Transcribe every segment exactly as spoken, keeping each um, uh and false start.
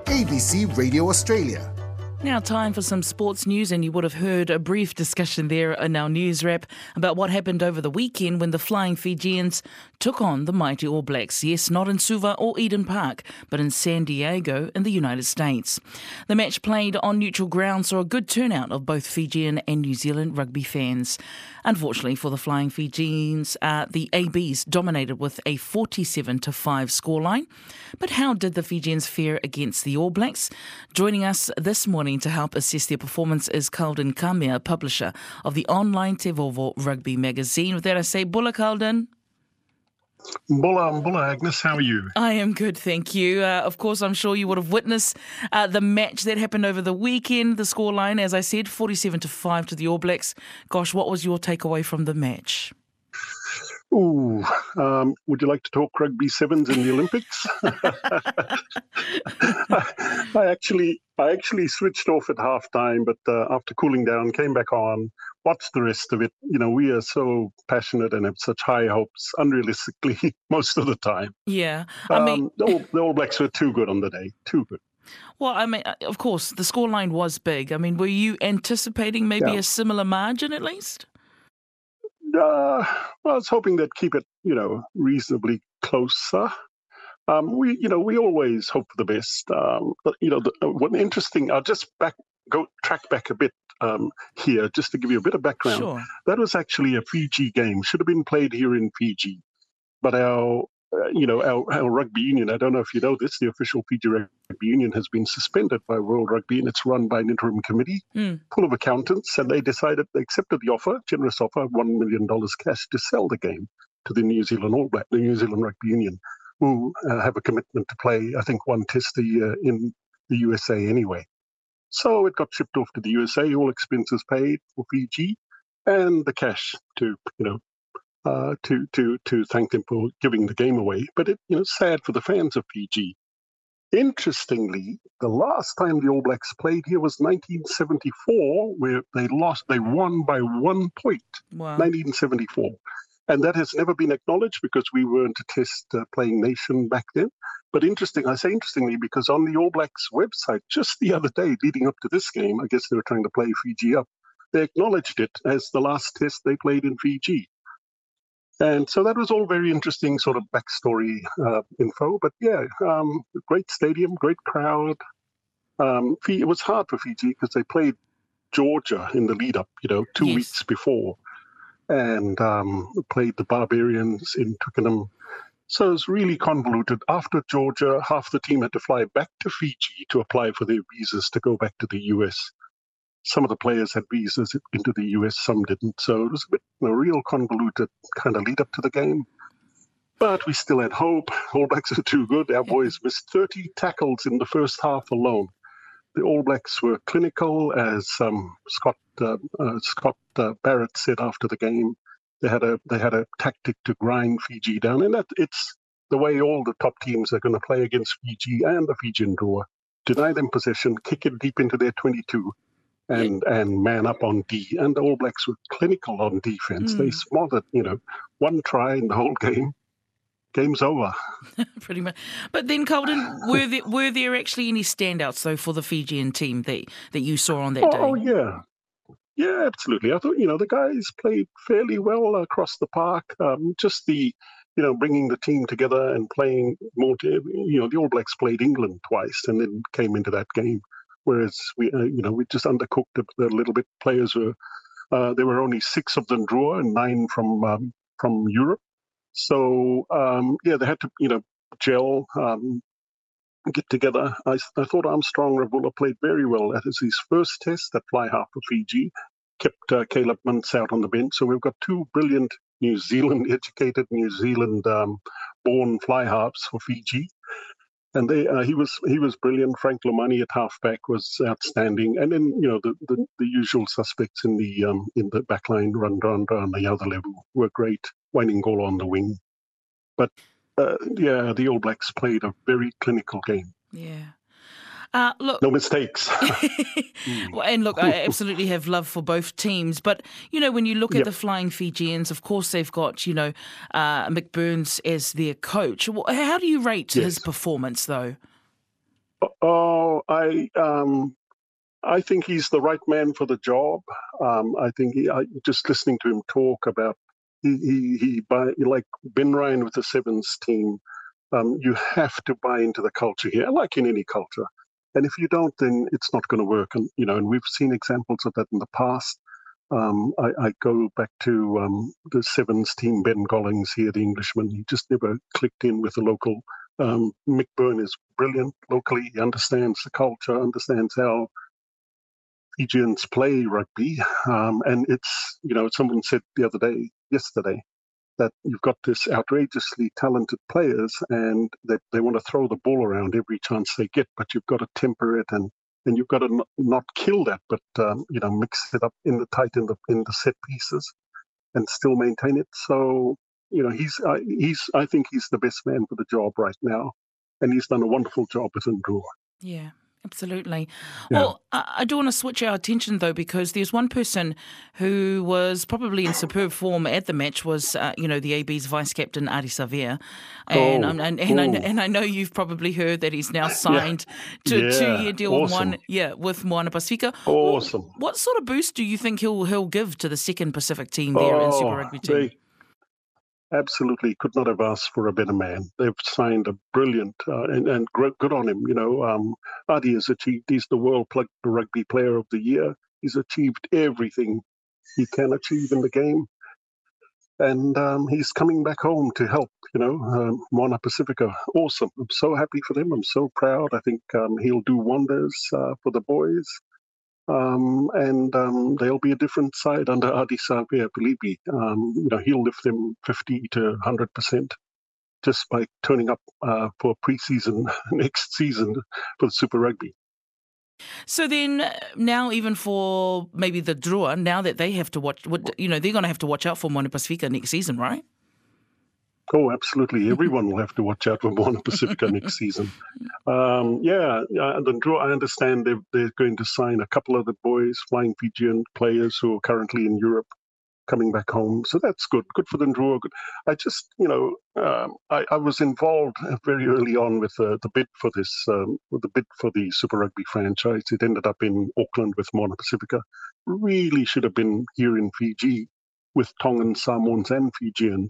A B C Radio Australia. Now time for some sports news, and you would have heard a brief discussion there in our news wrap about what happened over the weekend when the Flying Fijians took on the mighty All Blacks. Yes, not in Suva or Eden Park, but in San Diego in the United States. The match played on neutral ground saw a good turnout of both Fijian and New Zealand rugby fans. Unfortunately for the Flying Fijians, uh, the A Bs dominated with a forty-seven to five scoreline. But how did the Fijians fare against the All Blacks? Joining us this morning to help assess their performance is Kalden Kamea, publisher of the online Te Vovo Rugby magazine. With that I say, Bula Kalden. Bula, Bula, Agnes, how are you? I am good, thank you. Uh, of course, I'm sure you would have witnessed uh, the match that happened over the weekend. The scoreline, as I said, forty-seven to five to the All Blacks. Gosh, what was your takeaway from the match? Ooh, um, would you like to talk rugby sevens in the Olympics? I, I actually, I actually switched off at halftime, but uh, after cooling down, came back on, watched the rest of it. You know, we are so passionate and have such high hopes, unrealistically, most of the time. Yeah, I mean, um, the, All, the All Blacks were too good on the day, too good. Well, I mean, of course, the scoreline was big. I mean, were you anticipating maybe Yeah. a similar margin at least? Uh, well, I was hoping they'd keep it, you know, reasonably closer. Um, we, you know, we always hope for the best. Um, but, you know, the, uh, one interesting. I'll just back go track back a bit um, here, just to give you a bit of background. Sure. That was actually a Fiji game. Should have been played here in Fiji, but our, uh, you know, our, our rugby union. I don't know if you know this. The official Fiji rugby union has been suspended by World Rugby, and it's run by an interim committee Mm. full of accountants. And they decided they accepted the offer, generous offer, one million dollars cash to sell the game to the New Zealand All Black, the New Zealand Rugby Union, who uh, have a commitment to play, I think, one test a year in the U S A anyway. So it got shipped off to the U S A, all expenses paid for Fiji, and the cash to, you know, uh, to to to thank them for giving the game away. But it, you know, sad for the fans of Fiji. Interestingly, the last time the All Blacks played here was nineteen seventy-four, where they lost. They won by one point. Wow. nineteen seventy-four. And that has never been acknowledged because we weren't a test uh, playing nation back then. But interesting, I say interestingly, because on the All Blacks website just the other day leading up to this game, I guess they were trying to play Fiji up, they acknowledged it as the last test they played in Fiji. And so that was all very interesting sort of backstory uh, info. But yeah, um, great stadium, great crowd. Um, Fi- it was hard for Fiji because they played Georgia in the lead up, you know, two Yes. weeks before, and um, played the Barbarians in Twickenham. So it was really convoluted. After Georgia, half the team had to fly back to Fiji to apply for their visas to go back to the U S. Some of the players had visas into the U S, some didn't. So it was a bit, a real convoluted kind of lead up to the game. But we still had hope. All Blacks are too good. Our boys missed thirty tackles in the first half alone. The All Blacks were clinical, as um, Scott uh, uh, Scott uh, Barrett said after the game. They had a they had a tactic to grind Fiji down, and that it's the way all the top teams are going to play against Fiji and the Fijian draw. Deny them possession, kick it deep into their twenty-two, and and man up on D. And the All Blacks were clinical on defense. Mm. They smothered, you know, one try in the whole game. Game's over. Pretty much. But then, Colden, were there, were there actually any standouts, though, for the Fijian team that, that you saw on that Oh, day? oh, yeah. Yeah, absolutely. I thought, you know, the guys played fairly well across the park. Um, just the, you know, bringing the team together and playing more, to, you know, the All Blacks played England twice and then came into that game. Whereas, we, uh, you know, we just undercooked it a little bit. Players were, uh, there were only six of them draw and nine from um, from Europe. So, um, yeah, they had to, you know, gel, um, get together. I, I thought Armstrong Ravula played very well. That is his first test at fly half for Fiji. Kept uh, Caleb Muntz out on the bench. So we've got two brilliant New Zealand-educated, New Zealand-born fly halves for Fiji. And they, uh, he was he was brilliant. Frank Lomani at halfback was outstanding, and then you know the, the, the usual suspects in the um, in the backline, Randranda on the other level were great. Wainingola on the wing, but uh, yeah, the All Blacks played a very clinical game. Yeah. Uh, look, No mistakes. well, and look, I absolutely have love for both teams. But, you know, when you look at Yep. the Flying Fijians, of course, they've got, you know, uh, Mick Burns as their coach. Well, how do you rate Yes. his performance, though? Oh, I um, I think he's the right man for the job. Um, I think he, I, just listening to him talk about he he, he buy, like Ben Ryan with the Sevens team. Um, you have to buy into the culture here, like in any culture. And if you don't, then it's not going to work. And you know, and we've seen examples of that in the past. Um, I, I go back to um, the Sevens team, Ben Gollings here, the Englishman. He just never clicked in with the local. Um, Mick Byrne is brilliant locally. He understands the culture, understands how Fijians play rugby. Um, and it's, you know, someone said the other day, yesterday, that you've got this outrageously talented players and that they, they want to throw the ball around every chance they get, but you've got to temper it and and you've got to not, not kill that, but um, you know, mix it up in the tight in the in the set pieces and still maintain it. So you know, he's uh, he's I think he's the best man for the job right now, and he's done a wonderful job with Ndrua. Yeah. Absolutely. Yeah. Well, I I do want to switch our attention, though, because there's one person who was probably in superb form at the match was, uh, you know, the A B's vice-captain, Ardie Savea. And, Oh, um, and, and, I, oh. and I know you've probably heard that he's now signed to Yeah. a two-year deal Awesome. with, one, yeah, with Moana Pasifika. Awesome. Well, what sort of boost do you think he'll he'll give to the second Pacific team there in Oh, Super Rugby team? they absolutely could not have asked for a better man. They've signed a brilliant uh, and and gr- good on him. You know, um, Ardie has achieved. He's the World Plug Rugby Player of the Year. He's achieved everything he can achieve in the game, and um, he's coming back home to help. You know, um, Moana Pacifica. Awesome. I'm so happy for them. I'm so proud. I think um, he'll do wonders uh, for the boys. Um, and um, they'll be a different side under Ardie Savea, believe me. Um, you know, he'll lift them fifty to one hundred percent just by turning up uh, for pre-season next season for the Super Rugby. So then, uh, now even for maybe the Drua, now that they have to watch, what- you know, they're going to have to watch out for Moana Pasifika next season, right? Oh, absolutely. Everyone will have to watch out for Moana Pacifica next season. Um, yeah, uh, the draw, I understand they're, they're going to sign a couple of the boys, Flying Fijian players who are currently in Europe, coming back home. So that's good. Good for the draw. Good. I just, you know, um, I, I was involved very early on with uh, the bid for this, um, with the bid for the Super Rugby franchise. It ended up in Auckland with Moana Pacifica. Really should have been here in Fiji with Tongans, Samoans, and Fijians.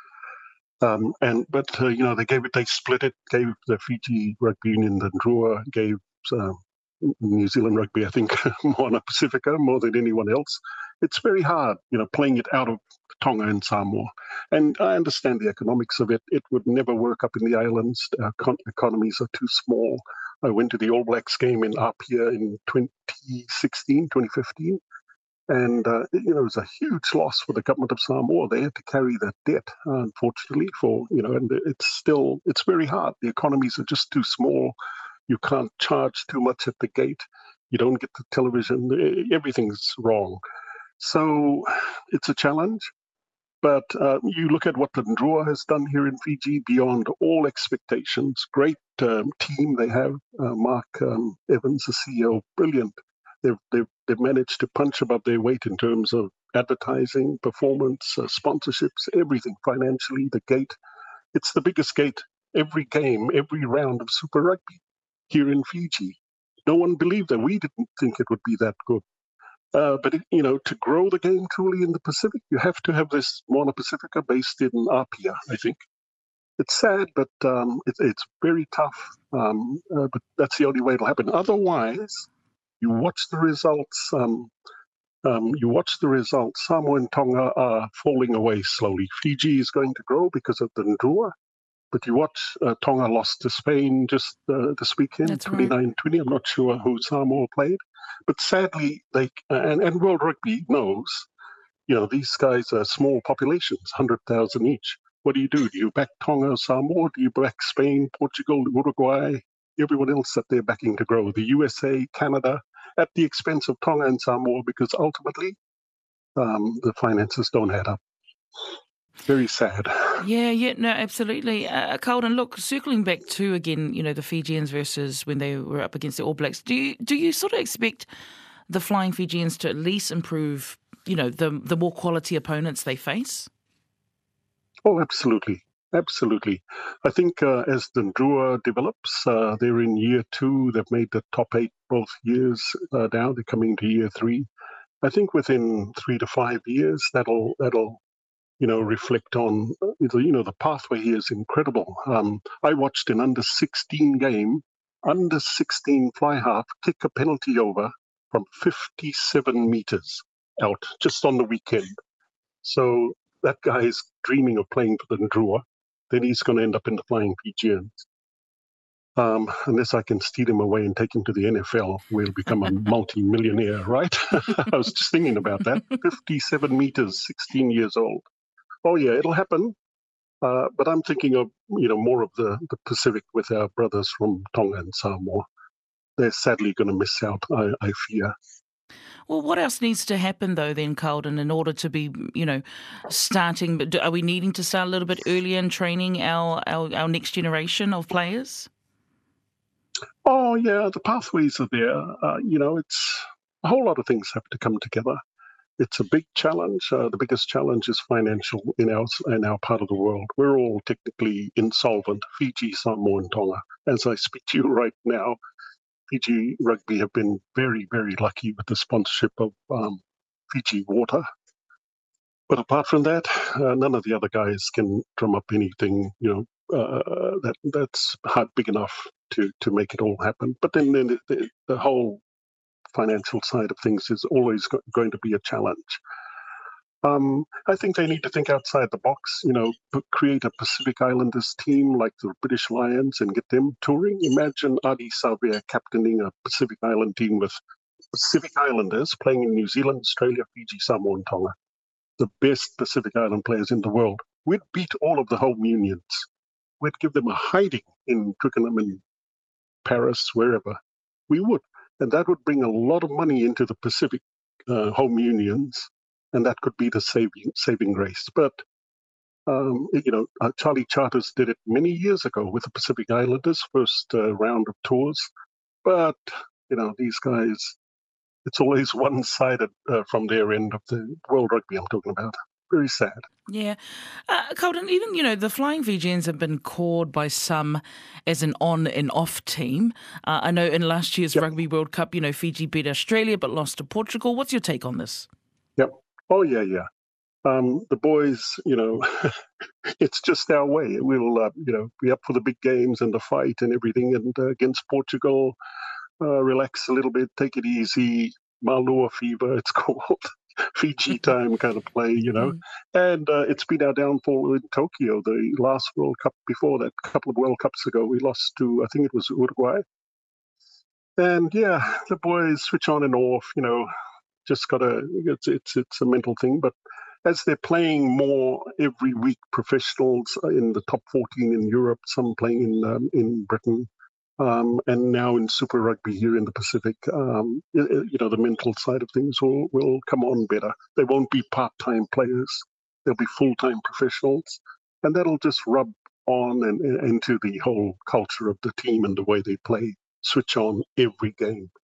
Um, and but uh, you know they gave it, they split it, gave the Fiji Rugby Union the Drua, gave uh, New Zealand Rugby, I think, Moana Pacifica more than anyone else. It's very hard, you know, playing it out of Tonga and Samoa. And I understand the economics of it. It would never work up in the islands. Our con- economies are too small. I went to the All Blacks game in Apia in twenty sixteen, twenty fifteen. And, uh, you know, it was a huge loss for the government of Samoa. They had to carry that debt, uh, unfortunately, for, you know, and it's still, it's very hard. The economies are just too small. You can't charge too much at the gate. You don't get the television. Everything's wrong. So it's a challenge. But uh, you look at what the Ndrua has done here in Fiji beyond all expectations. Great um, team they have. Uh, Mark um, Evans, the C E O, brilliant. They've, they've, they've managed to punch above their weight in terms of advertising, performance, uh, sponsorships, everything financially, the gate. It's the biggest gate every game, every round of Super Rugby here in Fiji. No one believed that. We didn't think it would be that good. Uh, but, it, you know, to grow the game truly in the Pacific, you have to have this Moana Pacifica based in Apia, I think. It's sad, but um, it, it's very tough. Um, uh, but that's the only way it'll happen. Otherwise, you watch the results. Um, um, you watch the results. Samoa and Tonga are falling away slowly. Fiji is going to grow because of the Ndrua. But you watch uh, Tonga lost to Spain just uh, this weekend, twenty-nine twenty. I'm not sure who Samoa played. But sadly, they uh, and, and World Rugby knows, you know, these guys are small populations, one hundred thousand each. What do you do? Do you back Tonga, Samoa? Do you back Spain, Portugal, Uruguay, everyone else that they're backing to grow? The U S A, Canada, at the expense of Tonga and Samoa, because ultimately um, the finances don't add up. Very sad. Yeah, yeah, no, absolutely. Uh, Carlton, look, circling back to, again, you know, the Fijians versus when they were up against the All Blacks, do you, do you sort of expect the Flying Fijians to at least improve, you know, the the more quality opponents they face? Oh, absolutely. Absolutely. I think uh, as the Drua develops, uh, they're in year two. They've made the top eight both years uh, now. They're coming to year three. I think within three to five years, that'll that'll you know reflect on uh, the you know the pathway here is incredible. Um, I watched an under sixteen game, under sixteen fly half kick a penalty over from fifty-seven meters out just on the weekend. So that guy is dreaming of playing for the Drua. Then he's going to end up in the Flying Fijians. Um, unless I can steal him away and take him to the N F L, we'll become a multi-millionaire, right? I was just thinking about that. fifty-seven meters, sixteen years old. Oh, yeah, it'll happen. Uh, but I'm thinking of, you know, more of the, the Pacific with our brothers from Tonga and Samoa. They're sadly going to miss out, I, I fear. Well, what else needs to happen, though, then, Carlton, in order to be, you know, starting? But are we needing to start a little bit earlier in training our, our, our next generation of players? Oh, yeah, the pathways are there. Uh, you know, it's a whole lot of things have to come together. It's a big challenge. Uh, the biggest challenge is financial in our, in our part of the world. We're all technically insolvent, Fiji, Samoa and Tonga. As I speak to you right now, Fiji Rugby have been very, very lucky with the sponsorship of um, Fiji Water. But apart from that, uh, none of the other guys can drum up anything, you know, uh, that that's hard, big enough to, to make it all happen. But then, then the, the whole financial side of things is always go- going to be a challenge. Um, I think they need to think outside the box, you know, p- create a Pacific Islanders team like the British Lions and get them touring. Imagine Adi Savia captaining a Pacific Island team with Pacific Islanders playing in New Zealand, Australia, Fiji, Samoa and Tonga. The best Pacific Island players in the world. We'd beat all of the home unions. We'd give them a hiding in Twickenham and Paris, wherever. We would. And that would bring a lot of money into the Pacific uh, home unions. And that could be the saving saving grace. But, um, you know, uh, Charlie Charters did it many years ago with the Pacific Islanders, first uh, round of tours. But, you know, these guys, it's always one-sided uh, from their end of the World Rugby I'm talking about. Very sad. Yeah. Uh, Carlton, even, you know, the Flying Fijians have been called by some as an on and off team. Uh, I know in last year's Yep. Rugby World Cup, you know, Fiji beat Australia but lost to Portugal. What's your take on this? Yep. Oh, yeah, yeah. Um, the boys, you know, it's just our way. We'll, uh, you know, be up for the big games and the fight and everything. And uh, against Portugal, uh, relax a little bit, take it easy. Malua fever, it's called. Fiji time kind of play, you know. Mm. And uh, it's been our downfall in Tokyo, the last World Cup before that, a couple of World Cups ago. We lost to, I think it was Uruguay. And yeah, the boys switch on and off, you know, just got to, it's, it's, it's a mental thing. But as they're playing more every week, professionals in the top fourteen in Europe, some playing in um, in Britain, um, and now in Super Rugby here in the Pacific, um, you, you know, the mental side of things will, will come on better. They won't be part-time players. They'll be full-time professionals. And that'll just rub on and, and into the whole culture of the team and the way they play, switch on every game.